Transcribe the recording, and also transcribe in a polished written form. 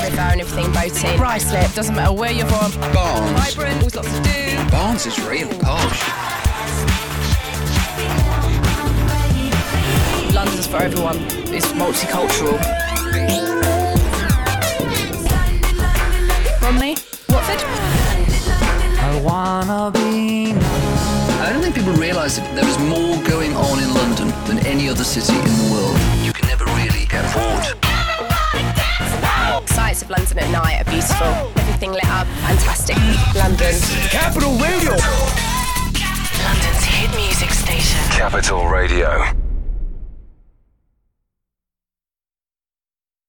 river and everything, boating. Ruislip, doesn't matter where you're from. Barnes. Vibrant, always lots to do. Barnes is really posh. London's for everyone. It's multicultural. Romney, Watford. I wanna be. I don't think people realise that there is more going on in London than any other city in the world. You can never really get bored. Sights of London at night are beautiful. Everything lit up, fantastic. London. Capital Radio. London's hit music station. Capital Radio.